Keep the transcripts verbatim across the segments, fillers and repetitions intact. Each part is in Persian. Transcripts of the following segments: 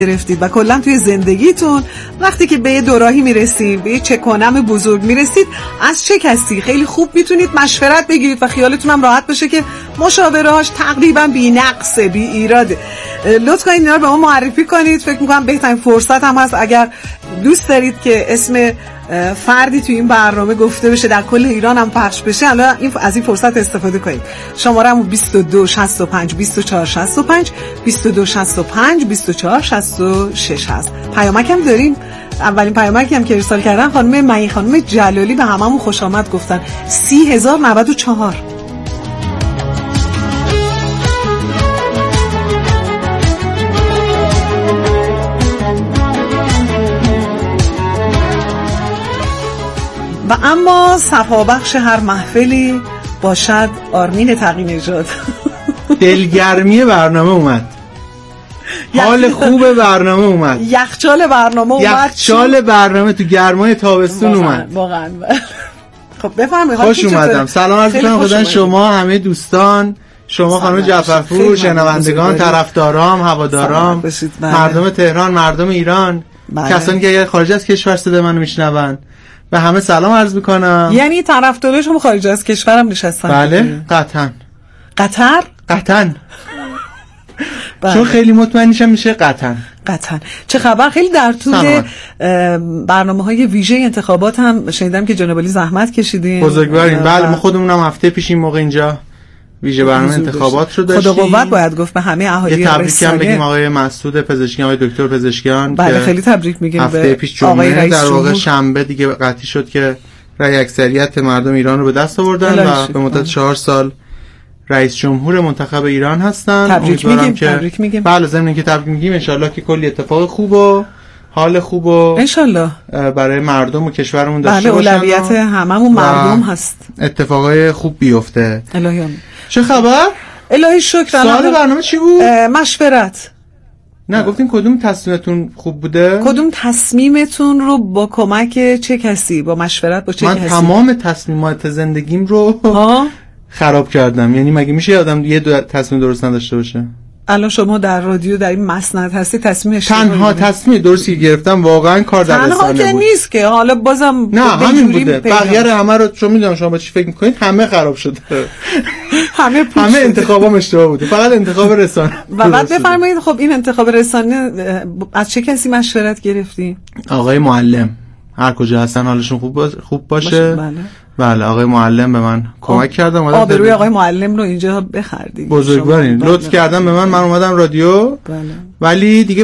گرفتید و کلا توی زندگیتون وقتی که به یه دوراهی میرسید، به یه چکانم بزرگ میرسید، از چه کسی خیلی خوب میتونید مشورت بگیرید و خیالتون هم راحت بشه که مشاورهاش تقریبا بی نقصه، بی ایراده. لطفا کنید اینا رو به ما معرفی کنید. فکر میکنم بهترین فرصت هم هست اگر دوست دارید که اسم فردی توی این برنامه گفته بشه، در کل ایران هم پخش بشه، الان این از این فرصت استفاده کنید. شماره‌مون بیست و دو شصت و پنج بیست و چهار شصت و پنج بیست و دو شصت و پنج بیست و چهار شصت و شش هست. پیامک هم داریم. اولین پیامکی هم که ارسال کردن خانم معین خانم جلالی به هممون خوش آمد گفتن. سی هزار و نود و چهار. و اما صفابخش هر محفلی باشد آرمین تقی نژاد. دلگرمی برنامه اومد، حال خوب برنامه اومد، یخچال برنامه اومد، یخچال برنامه تو گرمای تابستون اومد واقعا. خب بفرمایید. خوش اومدم. سلام عرض می‌کنم خدمت شما همه دوستان، شما خانم جعفرپور، شنوندگان، طرفدارام، هوادارام، مردم تهران، مردم ایران، کسانی که خارج از کشور صدای منو میشنون، به همه سلام عرض میکنم. یعنی طرفدارای شما خارج از کشورم نشستن؟ بله قطعاً. قطر؟ قطعاً. چون خیلی مطمئن میشم میشه قطعاً. قطعاً. چه خبر؟ خیلی در طول برنامه‌های ویژه انتخابات هم شنیدم که جناب علی زحمت کشیدین. بزرگوارین. بله ما خودمونم هفته پیش این موقع اینجا ویژه برنامه انتخابات رو داشتیم. خدا قوت باید گفت به همه اهالی رسانه. یه تبریک هم بگیم آقای مسعود پزشکیان، آقای دکتر پزشکیان. بله خیلی تبریک میگیم هفته پیش جمعه در واقع شنبه دیگه قطعی شد که رأی اکثریت مردم ایران رو به دست آوردن و به مدت چهار سال رئیس جمهور منتخب ایران هستن. تبریک میگیم. تبریک میگیم. بله ضمن اینکه تبریک میگیم ان شاءالله که کلی اتفاق خوب و حال خوب و ان شاءالله برای مردم و کشورمون داشته باشن. بله اولویت هممون مردم هست. اتفاقای خوب بیفته. الهی چه خبر؟ الهی شکر. سوال برنامه چی بود؟ مشورت. نه گفتین کدوم تصمیمتون خوب بوده؟ کدوم تصمیمتون رو با کمک چه کسی، با مشورت با چه من کسی؟ من تمام تصمیمات زندگیم رو ها؟ خراب کردم. یعنی مگه میشه آدم یه دو تصمیم درست نداشته باشه؟ الان شما در رادیو در این مسند هستی، تصمیم اشتباهی تنها تصمیم درستی گرفتم واقعا کار در رسانه بود. تنها که نیست که حالا بازم نه همین بوده. بقیه رو همه رو چون میدونم شما با چی فکر میکنید همه خراب شده. همه همه انتخابام اشتباه بوده. فقط انتخاب رسانه. و بعد بفرمایید خب این انتخاب رسانه از چه کسی مشورت گرفتی؟ آقای معلم. هر کجا هستن حالشون خوب باشه. خوب باشه. بله. بله آقای معلم به من کمک کردم. آبروی آقای معلم رو اینجا بخردید. بزرگوارین. لطف کردن به من، من اومدم رادیو. بله. ولی دیگه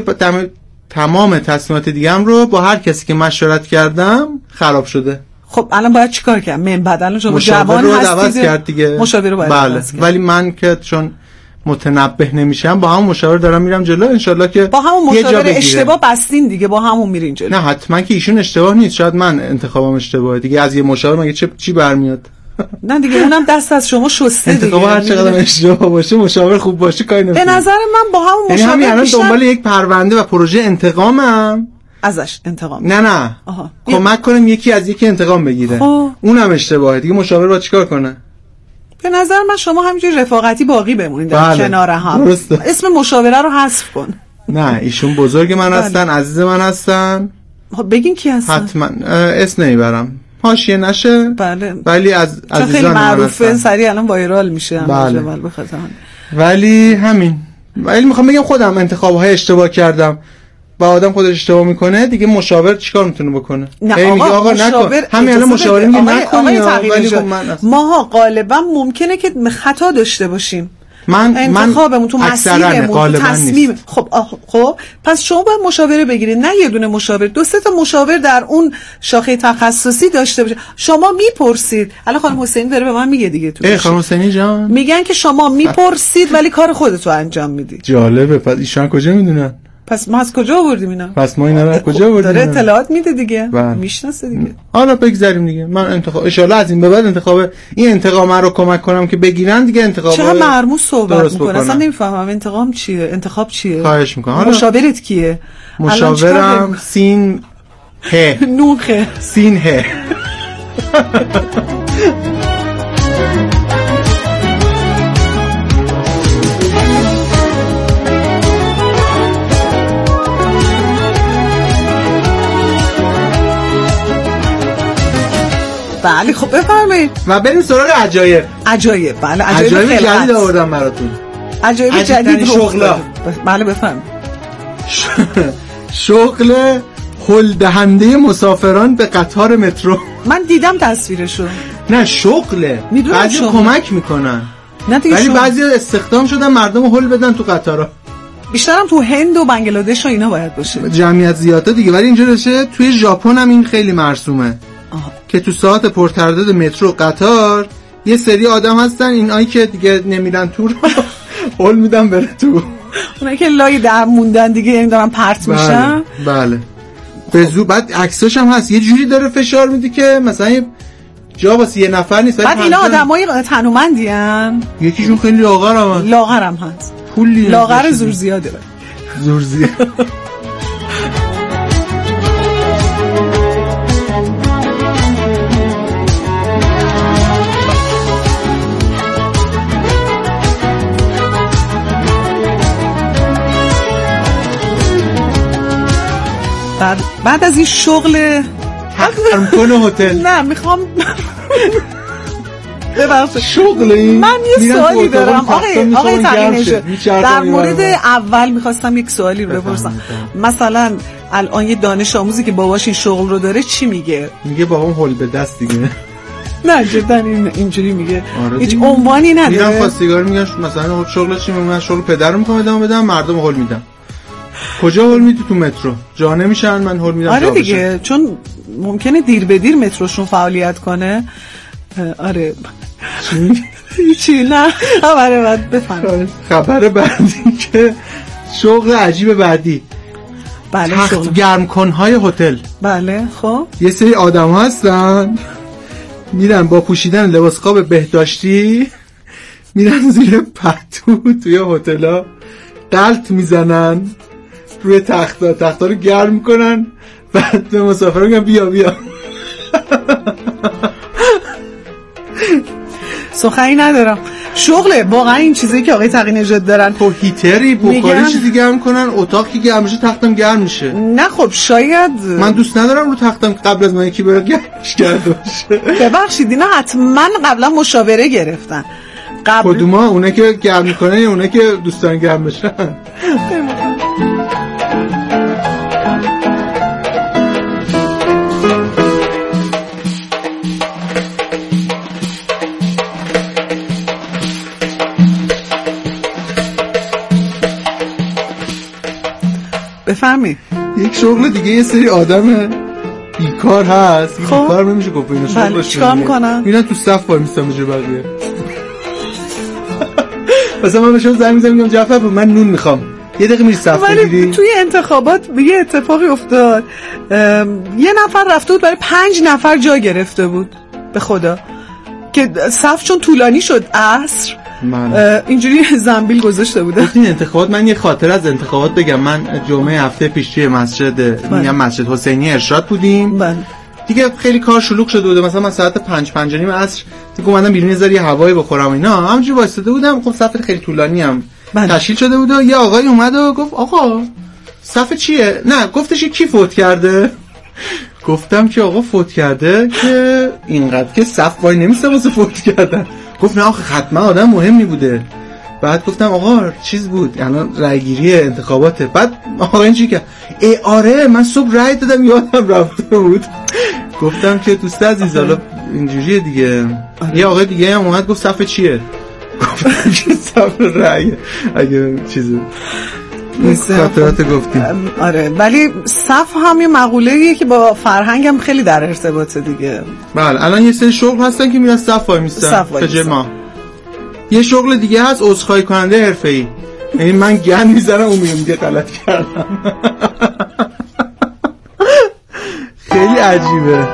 تمام تصمیمات دیگه‌ام رو با هر کسی که مشورت کردم خراب شده. خب الان باید چیکار کنم؟ من بعد الان شما جوان هستید کرد دیگه. مشاور رو باید بله. ولی من که چون متنبه نمیشم با همون مشاور دارم میرم جلو. انشالله که با همون مشاور اشتباه بستین دیگه، با همون میرین جلو. نه حتما که ایشون اشتباه نیست، شاید من انتخابم اشتباهه دیگه. از یه مشاور مگه چه چی برمیاد؟ نه دیگه اونم دست از شما شسته دیگه. انتخاب هر چقدر اشتباه باشه مشاور خوب باشه کاری نمیشه. به نظر من با همون مشاور یعنی همین الان دنبال یک پرونده و پروژه انتقامم ازش انتقام. نه نه آها. کمک کنیم یکی از یکی انتقام بگیره. خب. اونم اشتباهه دیگه. مشاور باید چیکار کنه؟ به نظر من شما همینجوری رفاقتی باقی بمونید در بله. کنار هم. درسته. اسم مشاوره رو حذف کن. نه ایشون بزرگ من بله. هستن، عزیز من هستن. خب بگین کی هستن؟ حتما اسم نمیبرم حاشیه نشه. بله. ولی از عزیزان خیلی معروفه، سریع الان وایرال میشه. بله. بخاطر ولی همین. ولی میخوام بگم خودم انتخاب‌های اشتباه کردم. با آدم خودش اشتباه میکنه دیگه مشاور چیکار میتونه بکنه؟ نه آقا, آقا مشاور همین الان مشاور میگه نکنی. ولی ماها غالبا ممکنه که خطا داشته باشیم. من انتخابمون تو مسیرمون تو تصمیم. خب خب پس شما باید مشاوره بگیرید، نه یه دونه مشاور، دو سه تا مشاور در اون شاخه تخصصی داشته باشید. شما میپرسید. الان خانم حسینی داره به من میگه دیگه تو. ای خانم حسینی جان میگن که شما میپرسید ولی کار خودتو انجام میدید. جالبه. پس ایشون کجا میدونن؟ پس ما از کجا آوردیم اینا؟ پس ما اینا رو کجا آوردیم؟ داره اطلاعات میده دیگه. میشناسه دیگه. حالا بگذاریم دیگه. من انتخاب ان شاءالله از این به بعد انتخاب این انتقام رو کمک کنم که بگیرن دیگه. انتخاب چرا مرموز صحبت میکنه؟ اصلا نمیفهمم انتقام چیه؟ انتخاب چیه؟ خواهش میکنم. مشاورت کیه؟ مشاورم سین ه نوخه سین ه بله خب بفرمایید و بریم سراغ عجایب. عجایب بله عجایب, عجایب جدید آوردم براتون. عجایب جدید شغل. بله بفرمایید. شغل هل دهنده مسافران به قطار مترو. من دیدم تصویرشو. نه شغله. بعضی کمک میکنن. ولی بعضی استخدام شدن مردم هل بدن تو قطارا. بیشترم تو هند و بنگلادش و اینا باید باشه. جمعیت زیاده دیگه. ولی اینجا باشه توی ژاپن هم این خیلی مرسومه. آه. که تو ساعت پرتردد مترو قطار یه سری آدم هستن اینایی که دیگه نمیرن تو هل میدن بره تو. اونایی که لای در موندن دیگه این دارن پرت میشن. بله. بله. به زور بعد عکساش هم هست یه جوری داره فشار میده که مثلا جا واسه یه نفر نیست. بعد اینا آدمای تنومندی ان. یکیشون خیلی لاغرم هست. لاغرم هست. پولی لاغر زور زیاده. زور زیاده. بعد بعد از این شغل کارمکن هتل نه میخوام ببخشید شغلی من یه سوالی دارم آقای آقای تقی‌نژاد در مورد اول میخواستم یک سوالی رو بپرسم. مثلا الان یه دانش آموزی که باباش این شغل رو داره چی میگه؟ میگه بابام هول به دست دیگه. نه جدا این اینجوری میگه. هیچ عنوانی نداره. میرم خواستگار میگن مثلا شغل چی؟ من شغل پدرم میخوام ادامه بدم مردم هول میدم. کجا هول میدی؟ تو مترو. جا نمیشن من هول میدم. آره دیگه چون ممکنه دیر به دیر متروشون فعالیت کنه. آره چی؟ چی نه خبر بعد بفهم. خبر بعدی که شغل عجیب بعدی. بله تخت گرم کنهای هتل. بله خب یه سری آدم هستن میرن با پوشیدن لباس خواب بهداشتی میرن زیر پتو توی هتل‌ها غلط میزنن روی تختا تختا رو گرم میکنن بعد به مسافر میگن بیا بیا. سخنی ندارم. شغله واقعا این چیزایی که آقای تقی‌نژاد دارن. خب هیتری بخاری چیزی گرم کنن اتاقی که همیشه تختم گرم میشه. نه خب شاید من دوست ندارم رو تختم قبل از من یکی بره گرمش کرده باشه. ببخشید اینا حتما قبلا مشاوره گرفتن. قبل کدوما اونه که گرم میکنن یا اونه که دوستان گرم بشن؟ بفهمی یک شغل دیگه یه سری آدم بیکار هست. خب بیکار نمیشه گفت اینا شغلش چیکار میکنن؟ میرن تو صف وای میستن بجای بقیه. مثلا من بهشون زنگ میزنم میگم جعفر من نون میخوام یه دقیقه میری صف بگیری. توی انتخابات یه اتفاقی افتاد یه نفر رفته بود برای پنج نفر جا گرفته بود به خدا که صف چون طولانی شد عصر من اینجوری زنبیل گذاشته بوده. این انتخابات من یه خاطر از انتخابات بگم. من جمعه هفته پیش توی مسجد میگم مسجد حسینی ارشاد بودیم. بله. دیگه خیلی کار شلوغ شده بوده. مثلا من ساعت پنج پنج و نیم عصر دیگه اومدم بیرون یه ذره هوایی بخورم اینا. همونجوری وایساده بودم. خب صف خیلی طولانی هم بله. تشکیل شده بود و یه آقای اومد و گفت آقا صف چیه؟ نه گفتش کی فوت کرده؟ گفتم که آقا فوت کرده که اینقدر که صف وای نمیسته واسه فوت کردن. گفت نه آخه حتما آدم مهمی بوده. بعد گفتم آقا چیز بود الان رایگیری انتخاباته. بعد آقا این چی که ای آره من صبح رای دادم یادم رفته بود. گفتم که دوست عزیز حالا اینجوریه دیگه. یه آقا دیگه هم اومد گفت صف چیه؟ گفتم که صف رای اگه چیزه خاطرات گفتیم. آره ولی صف هم یه مقوله‌ایه که با فرهنگ هم خیلی در ارتباطه دیگه. بله الان یه سری شغل هستن که میرن صف وای میستن به ما. یه شغل دیگه هست عذرخواهی کننده حرفه‌ای. یعنی من گند میزنم اون میگه غلط کردم. خیلی عجیبه.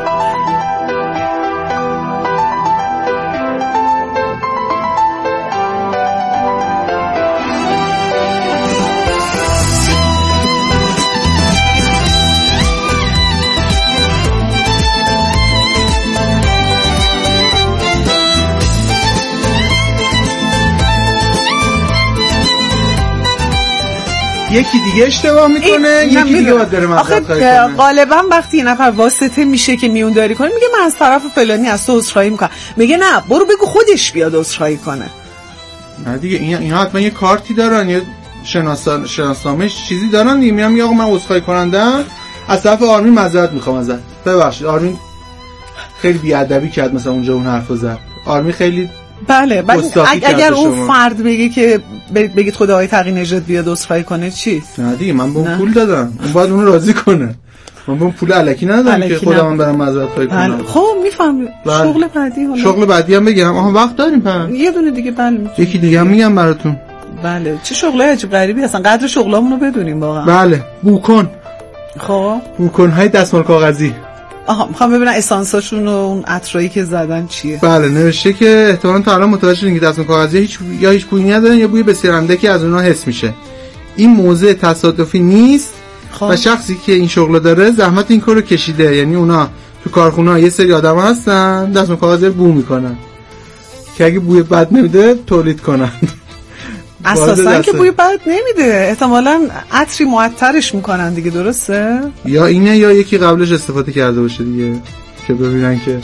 یکی دیگه اشتباه میکنه یکی دیگه باید بره معذرت خواهی کنه. غالبا وقتی یه نفر واسطه میشه که میونداری کنه میگه من از طرف فلانی از تو عذرخواهی میکنم، میگه نه برو بگو خودش بیاد عذرخواهی کنه. نه دیگه اینا اینا حتما یه کارتی دارن یا شناسان شناسنامه چیزی دارن دیگه. میام میگه آقا من عذرخواهی کنندم از طرف آرمین معذرت میخوام ازت، ببخشید آرمین خیلی بی‌ادبی کرد مثلا اونجا اون حرفو زد. آرمین خیلی بله بعد اگر اون فرد بگه که بگید خدای تقی نژاد بیاد عذرخواهی کنه چی؟ نه دیگه من به اون پول دادم، اون باید اونو راضی کنه. من به اون پول الکی ندادم که خودم برام معذرت خواهی کنم. خب میفهمم. شغل بعدی حالا شغل بعدی هم بگم. آها وقت داریم پس یه دونه دیگه. بله یکی دیگه هم میگم براتون. بله چه شغلای عجیب غریبی هستن، قدر شغلامون رو بدونیم واقعا. بله بوکن. خب بوکن های دستمال کاغذی. آها میخوام ببینم اسانساشون و اون عطرایی که زدن چیه. بله نوشته که احتمالاً تا الان متوجه شدین که دستمال کاغذی هیچ یا هیچ بویی ندارن یا بوی بسیار اندکی از اونها حس میشه. این موضوع تصادفی نیست. خب. و شخصی که این شغل داره زحمت این کارو کشیده، یعنی اونا تو کارخونه یه سری آدم هستن دستمال کاغذی بو میکنن که اگه بوی بد نمیده تولید کنن. اساساً که بوی بد نمیده، احتمالاً عطری معطرش میکنن دیگه. درسته؟ یا اینه یا یکی قبلش استفاده کرده باشه دیگه که ببینن که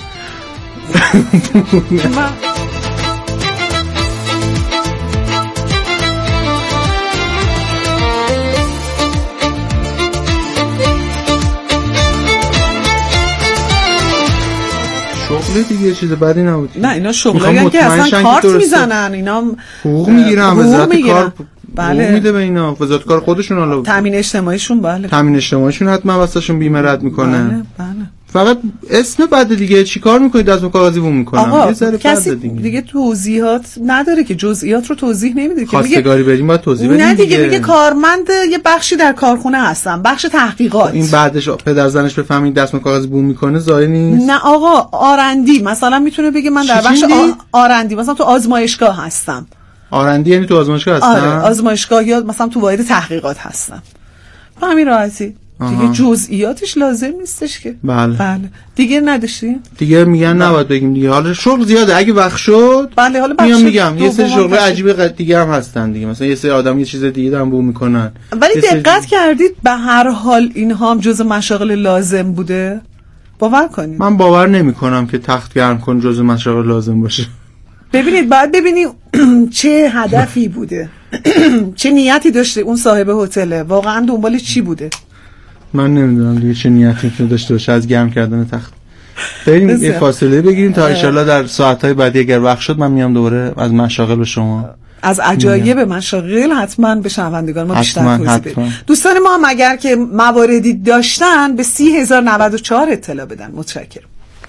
شغل دیگه چیز بدی نبود. نه اینا شغلایی که اصلا کارت میزنن، اینا حقوق میگیرن، وزارت کار بله میده به اینا، وزارت کار خودشون حالا تامین اجتماعیشون. بله تامین اجتماعیشون حتما واسهشون بیمه رد میکنه. بله بله فقط اسم بده دیگه، چیکار میکنید دستمال کاغذی بو میکنن یه ذره کسی دیگه. دیگه توضیحات نداره که، جزئیات رو توضیح نمیده که. خواستگاری بریم باید توضیح بدیم. نه دیگه میگه کارمند یه بخشی در کارخونه هستن، بخش تحقیقات. این بعدش پدر زنش بفهمید دستمال کاغذی بو میکنه ضایع نیست. نه آقا آرندی مثلا میتونه بگه من در بخش آرندی مثلا تو آزمایشگاه هستم. آرندی یعنی تو آزمایشگاه هستم؟ آره آزمایشگاه یا مثلا تو واحد تحقیقات هستم. به همین راحتی. دیگه جزئیاتش لازم نیستش که. بله بله دیگه نداشتیم دیگه میگن نباید بگیم دیگه. حالا شغل زیاده اگه وقت شد بله حالا میام میگم یه سری شغل عجیب دیگه هم هستن دیگه، مثلا یه سری آدم یه چیز دیگه دارن بو میکنن. ولی دقت کردید به هر حال اینها هم جزء مشاغل لازم بوده؟ باور کنید من باور نمیکنم که تخت گرم کن جزء مشاغل لازم باشه. ببینید باید ببینید چه هدفی بوده چه نیتی داشته اون صاحب هتل، واقعا دنبال چی بوده. من نمیدونم دیگه چه نیتی داشته باشه از گرم کردن تخت. بریم یه فاصله بگیریم تا ان شاءالله در ساعت‌های بعدی اگر وقت شد من میام دوباره از مشاغل به شما، از عجایب مشاغل حتما به شنوندگان ما بیشتر توضیح بدیم. دوستان ما هم اگر که مواردی داشتن به سی هزار و نود و چهار اطلاع بدن. متشکرم.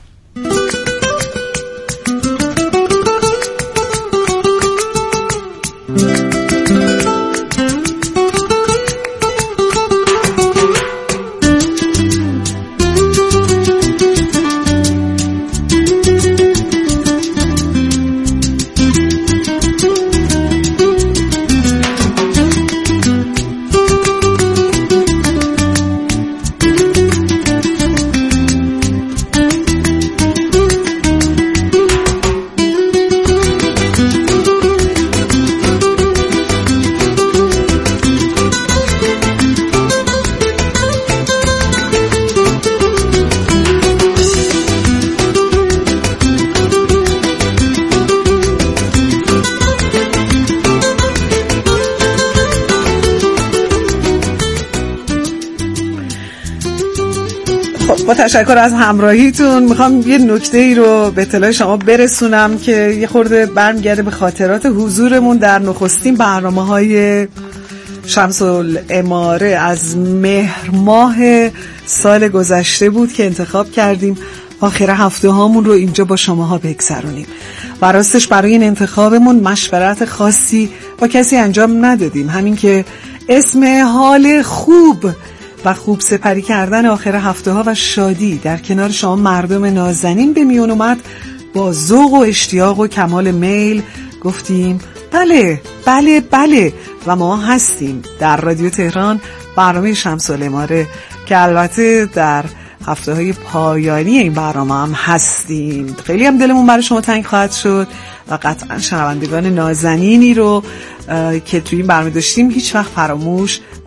با تشکر از همراهیتون میخوام یه نکته ای رو به اطلاع شما برسونم که یه خورده برمیگرده به خاطرات حضورمون در نخستین برنامه‌های شمس العماره از مهر ماه سال گذشته بود که انتخاب کردیم آخر هفته هامون رو اینجا با شماها بگذرونیم. و راستش برای این انتخابمون مشورت خاصی با کسی انجام ندادیم، همین که اسم حال خوب و خوب سپری کردن آخر هفته ها و شادی در کنار شما مردم نازنین به میون اومد. با ذوق و اشتیاق و کمال میل گفتیم بله بله بله و ما هستیم در رادیو تهران، برنامه شمس العماره که البته در هفته های پایانی این برنامه هم هستیم. خیلی هم دلمون برای شما تنگ خواهد شد و قطعا شنوندگان نازنینی رو که توی این برنامه داشتیم هیچ وقت فراموش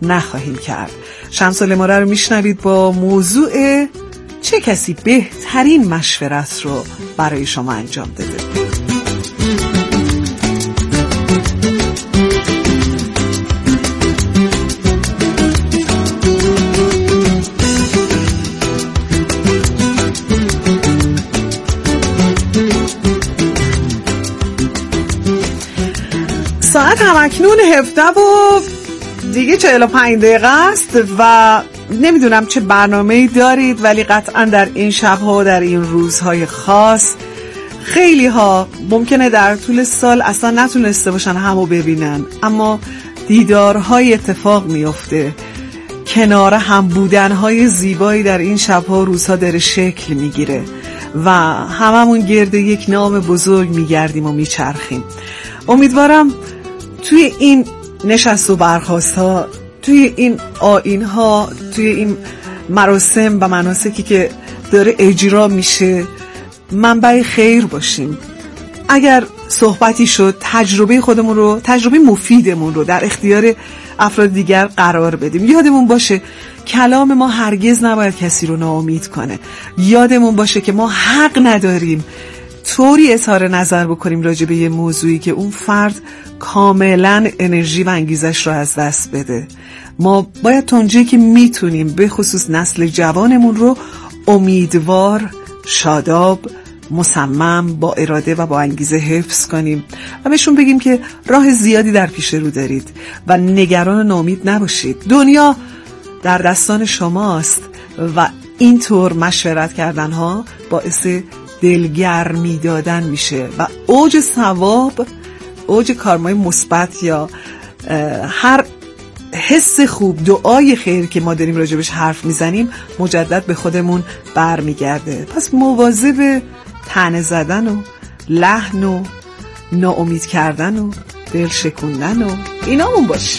نخواهیم کرد. شمس الاماره رو میشنوید با موضوع چه کسی بهترین مشورت رو برای شما انجام داده. ساعت همکنون هفده و دیگه چهل و پنج دقیقه است و نمیدونم چه برنامه‌ای دارید، ولی قطعا در این شب‌ها و در این روزهای خاص خیلی ها ممکنه در طول سال اصلا نتونسته باشن همو ببینن، اما دیدارهای اتفاق میفته. کنار هم بودنهای زیبایی در این شب‌ها و روزها داره شکل میگیره و هممون گرد یک نام بزرگ میگردیم و میچرخیم. امیدوارم توی این نشست و برخاست ها، توی این آیین ها، توی این مراسم و مناسکی که داره اجرا میشه منبع خیر باشیم. اگر صحبتی شد تجربه خودمون رو، تجربه مفیدمون رو در اختیار افراد دیگر قرار بدیم. یادمون باشه کلام ما هرگز نباید کسی رو ناامید کنه. یادمون باشه که ما حق نداریم طوری اظهار نظر بکنیم راجع به یه موضوعی که اون فرد کاملا انرژی و انگیزش رو از دست بده. ما باید تا اونجایی که میتونیم به خصوص نسل جوانمون رو امیدوار، شاداب، مصمم، با اراده و با انگیزه حفظ کنیم و بهشون بگیم که راه زیادی در پیش رو دارید و نگران و ناامید نباشید. دنیا در دستان شماست و اینطور مشورت کردن ها باعث دلگرمی دادن میشه و اوج ثواب، اوج کارمای مثبت یا هر حس خوب، دعای خیر که ما داریم راجبش حرف میزنیم مجدد به خودمون برمیگرده. پس مواظب طعنه زدن و لحن و ناامید کردن و دل شکوندن و اینامون باش.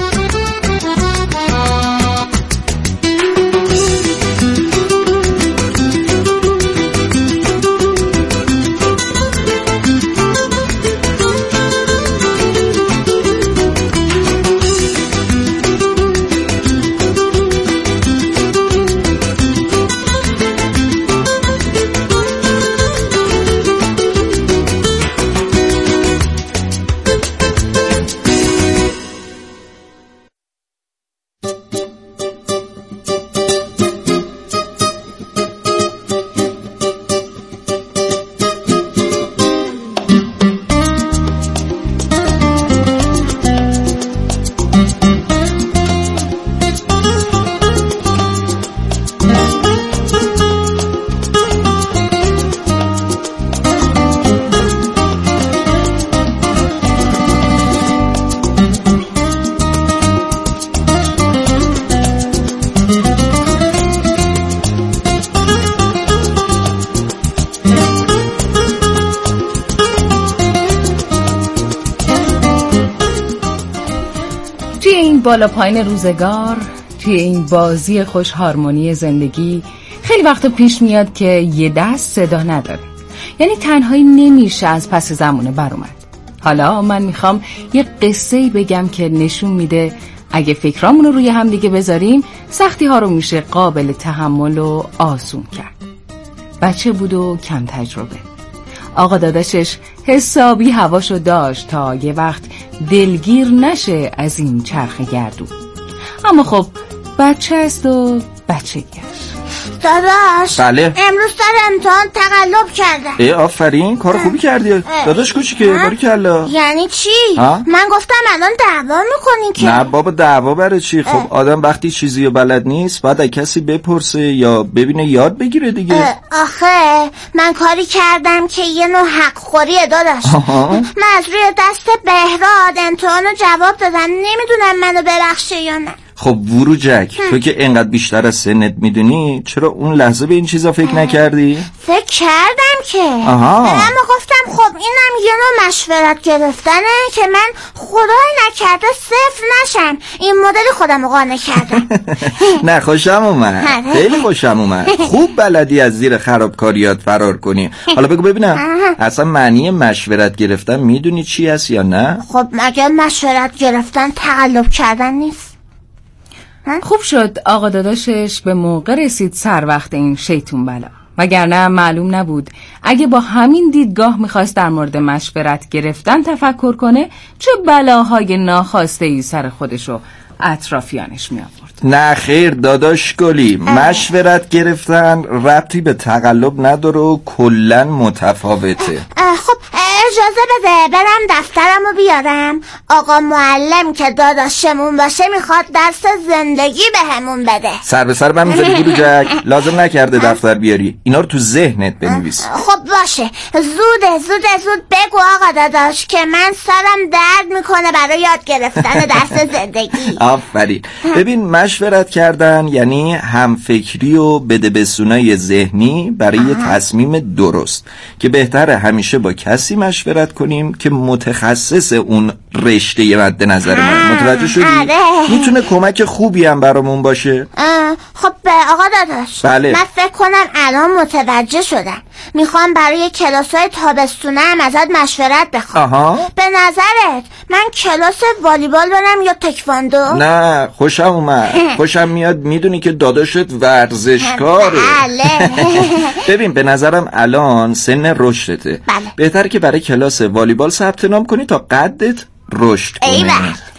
بالا پایین روزگار، توی این بازی خوش هارمونی زندگی خیلی وقتا پیش میاد که یه دست صدا نداره، یعنی تنهایی نمیشه از پس زمونه بر اومد. حالا من میخوام یه قصه‌ای بگم که نشون میده اگه فکرامون رو روی هم دیگه بذاریم سختی ها رو میشه قابل تحمل و آسون کرد. بچه بود و کم تجربه. آقا داداشش حسابی هواشو داشت تا یه وقت دلگیر نشه از این چرخ گردون. اما خب بچه است و بچه گشت. داداش بله امروز سر امتحان تقلب کردم. ای آفرین، کار خوبی کردی. اه. داداش کوچیکه، باریکلا. یعنی چی؟ ها؟ من گفتم الان دعوا میکنین که. نه بابا دعوا برای چی؟ خب اه. آدم وقتی چیزی رو بلد نیست باید از کسی بپرسه یا ببینه یاد بگیره دیگه. آخه من کاری کردم که یه نوع حق خوریه داداش. من از روی دست بهراد امتحانو جواب دادم، نمیدونم منو ببخشه یا نه. خب وروجک، تو که اینقدر بیشتر از سنت میدونی چرا اون لحظه به این چیزا فکر نکردی؟ فکر کردم که آها. اما گفتم خب اینم یه نوع مشورت گرفتنه که من خدای نکرده صفر نشم. این مدل خودم رو قانع کردم. نه خوشم اومد، خیلی خوشم اومد. خوب بلدی از زیر خرابکاریات فرار کنی. حالا بگو ببینم اصلا معنی مشورت گرفتن میدونی چی هست یا نه؟ خب مگه مشورت گرفتن تقلب کردن نیست؟ خوب شد آقا داداشش به موقع رسید سر وقت این شیطون بلا، وگرنه معلوم نبود اگه با همین دیدگاه میخواست در مورد مشورت گرفتن تفکر کنه چه بلاهای ناخواسته سر خودشو اطرافیانش می آورد. نه خیر داداش گلی، مشورت گرفتن ربطی به تقلب نداره و کلن متفاوته. خب اجازه بده برم دفترمو بیارم. آقا معلم که داداشمون باشه میخواد درس زندگی به همون بده. سر به سر من میذاری بروجک؟ لازم نکرده دفتر بیاری، اینا رو تو ذهنت بنویس. خب باشه، زوده زوده زود بگو آقا داداش که من سرم درد میکنه برای یاد گرفتن درس زندگی. آفرین. ببین مشورت کردن یعنی همفکری و بدبستونای ذهنی برای یه تصمیم درست که بهتره همیشه با کسی مشورت کنیم که متخصص اون رشته مد نظر ما. متوجه شدی؟ میتونه کمک خوبی هم برامون باشه. خب آقا داداش، بله. من فکر کنم الان متوجه شدم. میخوام برای کلاسای تابستونم ازت مشورت بخوام. آها. به نظرت من کلاس والیبال برم یا تکواندو؟ نه خوشم اومد. خوشم میاد، میدونی که داداشت ورزشکاره. بله. ببین به نظرم الان سن رشدته. بله. بهتره که برای کلاس والیبال ثبت نام کنی تا قدت رشد کنه.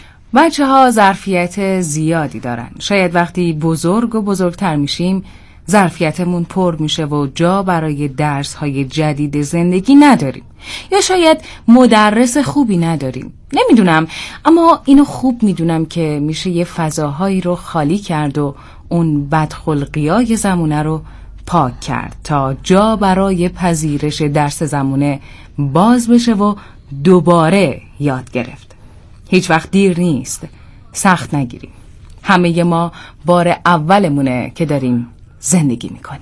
بچه ها ظرفیت زیادی دارن. شاید وقتی بزرگ و بزرگتر میشیم ظرفیتمون پر میشه و جا برای درس های جدید زندگی نداریم، یا شاید مدرس خوبی نداریم. نمیدونم، اما اینو خوب میدونم که میشه یه فضاهایی رو خالی کرد و اون بدخلقیای زمونه رو پاک کرد تا جا برای پذیرش درس زمونه باز بشه و دوباره یاد گرفت. هیچ وقت دیر نیست، سخت نگیریم. همه ما بار اولمونه که داریم زندگی میکنیم.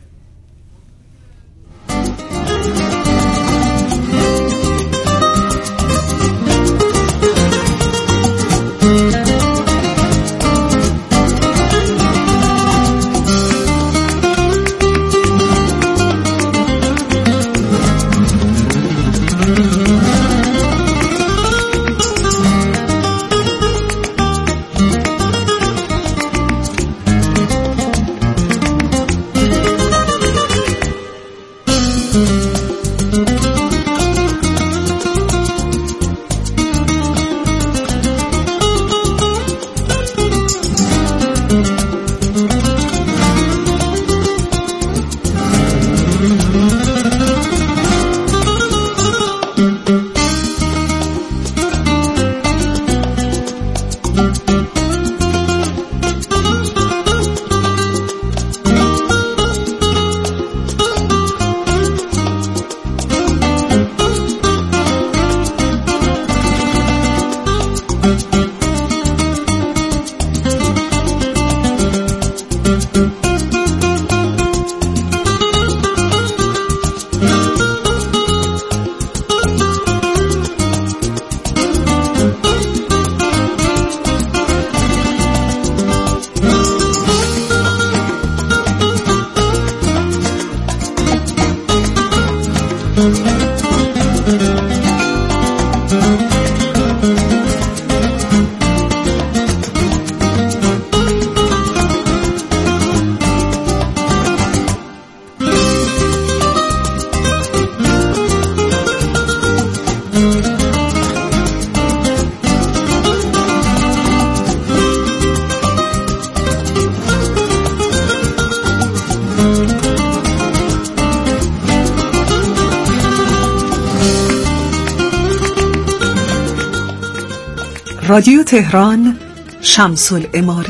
رادیو تهران، شمس العماره.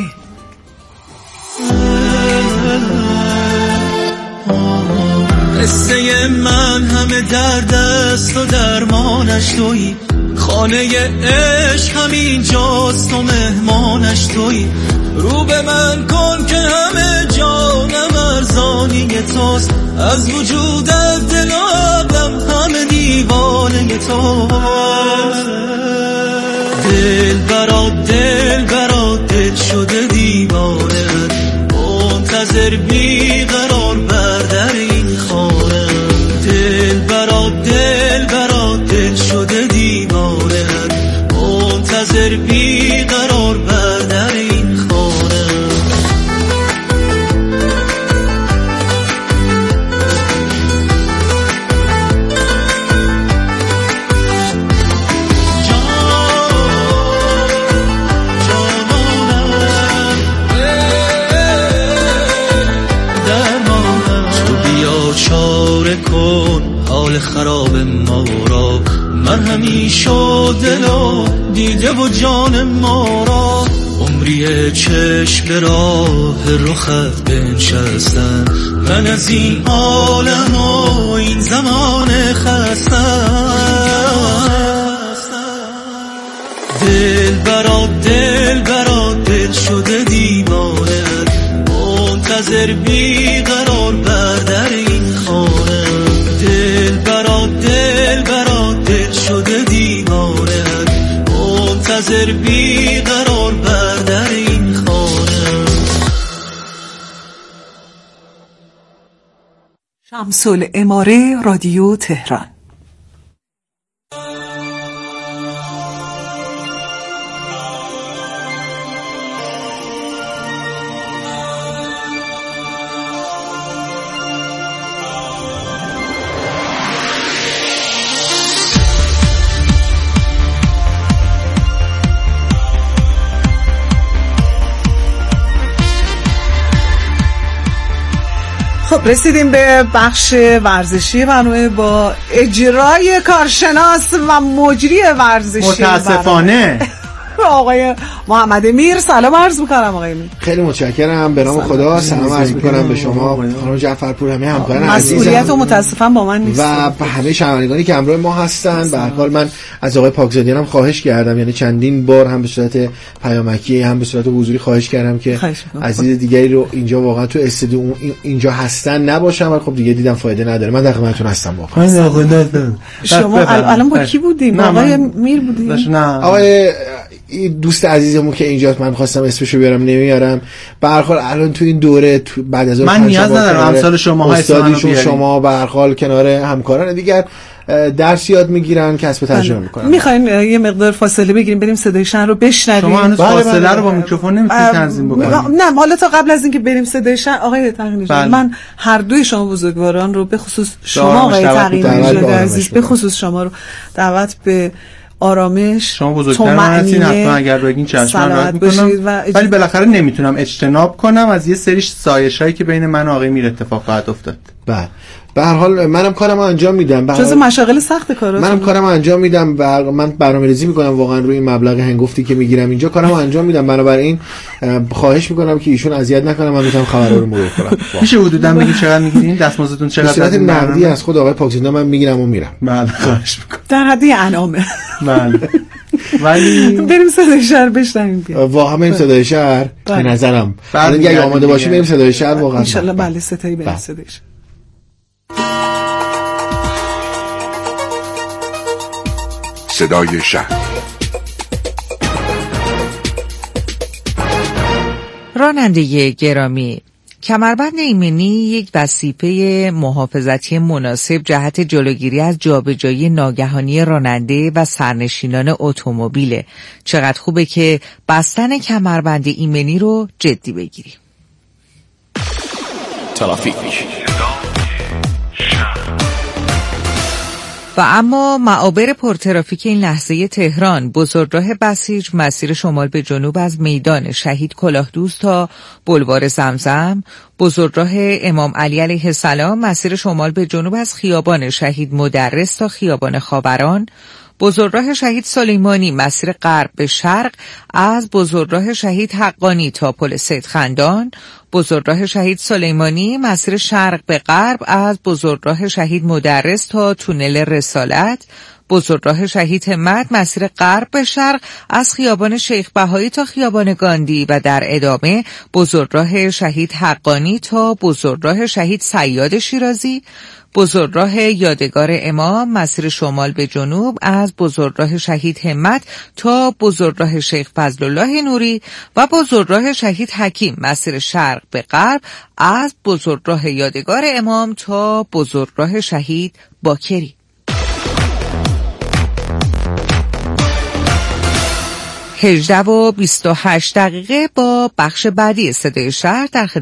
قصه من همه درد است و درمانش تویی، خانه عشق همین جاست و مهمانش تویی. رو به من کن که همه جانم ارزانی توست، از وجودت دل و عقلم همه دیوانه توست. دل برات دل برات دل شده دیوانه، منتظر بیقرار بر در این خانه. دل برات دل برات دل شده دیوانه، منتظر بیقرار بر در این خانه. خراب ما را، مرهمی شد دل و دیده و جان ما را. عمری چشم به راه رخت بنشستم، من از این عالم و این زمان خستم. دل برا دل برا دل شده دیوانه، منتظر بیقرار بر در این خانه. دل برا دل برا دل شده دیوانه، منتظر بیقرار بر در این خانه. شمس‌العماره، رادیو تهران. خب رسیدیم به بخش ورزشی برنامه با اجرای کارشناس و مجری ورزشی متاسفانه آقای محمد میر. سلام عرض می‌کنم آقای میر. خیلی متشکرم، به نام خدا سلام عرض می‌کنم به شما خانم جعفرپور، همه همکاران عزیزم. مسئولیت و متاسفم با من نیست و به همه شنوندگانی که همراه ما هستن. به هر حال من از آقای پاکزادیان هم خواهش کردم، یعنی چندین بار هم به صورت پیامکی هم به صورت حضوری خواهش کردم که عزیز دیگری رو اینجا واقعا تو استودیو اینجا هستن نباشن، ولی خب دیگه دیدم فایده نداره. من در خدمتتون هستم واقعا. شما الان با کی بودیم؟ آقای میر بودیم؟ نه آقای دوست عزیزمون که اینجاست، من خواستم اسمشو بیارم نمیارم. به هر حال الان تو این دوره تو بعد از من نیاز ندارم امثال شما استادیشون شما به هر حال کنار همکاران دیگر درس یاد میگیرن، کسب تجربه میکنن. میخواین یه مقدار فاصله بگیریم بریم صدای شهر رو بشنویم؟ شما هنوز فاصله رو با میکروفون نمیتونید تنظیم بکنید. نه حالا تا قبل از اینکه بریم صدای شهر آقای تقی‌نژاد، من هر دوی شما بزرگواران رو به خصوص شما آقای تقی‌نژاد عزیز به خصوص شما رو دعوت به آرامش، شما بزرگتر من هستین، حتما اگر بگین چشم رد میکنم، ولی بالاخره نمیتونم اجتناب کنم از یه سری سایشایی که بین من و آقای میر اتفاق خواهد افتاد. بله به هر حال منم کارمو انجام میدم، جز مشاغل سخت کاراتون منم کارمو انجام میدم و من برنامه‌ریزی میکنم واقعا روی این مبلغ هنگفتی که میگیرم اینجا کارمو انجام میدم. بنابراین خواهش میکنم که ایشون اذیت نکنه، من میتونم خبرا رو مرور کنم. میشه حدودا بگید چقدر میگیرین؟ دستمزدتون چقدر؟ از نقدی از خود آقای پاکزادیان من میگیرم و میرم. بله خواهش میکنم. در حد انعامه. بله. ولی بریم صدای شهر بشنویم. واقعا بریم صدای شهر به نظرم. اگه آماده باشیم بریم صدای شهر واقعا. ان شاء الله بله ستایی بریم صدای شهر. صدای شهر. راننده گرامی، کمربند ایمنی یک وظیفه محافظتی مناسب جهت جلوگیری از جابجایی ناگهانی راننده و سرنشینان اتومبیل. چقدر خوبه که بستن کمربند ایمنی رو جدی بگیریم. ترافیک. و اما معابر پرترافیک این لحظه تهران: بزرگراه بسیج مسیر شمال به جنوب از میدان شهید کلاهدوست تا بلوار زمزم، بزرگراه امام علی علیه السلام مسیر شمال به جنوب از خیابان شهید مدرس تا خیابان خاوران، بزرگراه شهید سلیمانی مسیر غرب به شرق از بزرگراه شهید حقانی تا پل سید خندان، بزرگراه شهید سلیمانی مسیر شرق به غرب از بزرگراه شهید مدرس تا تونل رسالت، بزرگراه شهید همت مسیر غرب به شرق از خیابان شیخ بهایی تا خیابان گاندی و در ادامه بزرگراه شهید حقانی تا بزرگراه شهید صیاد شیرازی، بزرگراه یادگار امام مسیر شمال به جنوب از بزرگراه شهید همت تا بزرگراه شیخ فضلالله نوری و بزرگراه شهید حکیم مسیر شرق به غرب از بزرگراه یادگار امام تا بزرگراه شهید باکری. هجده و بیست و هشت دقیقه با بخش بعدی صدای شهر در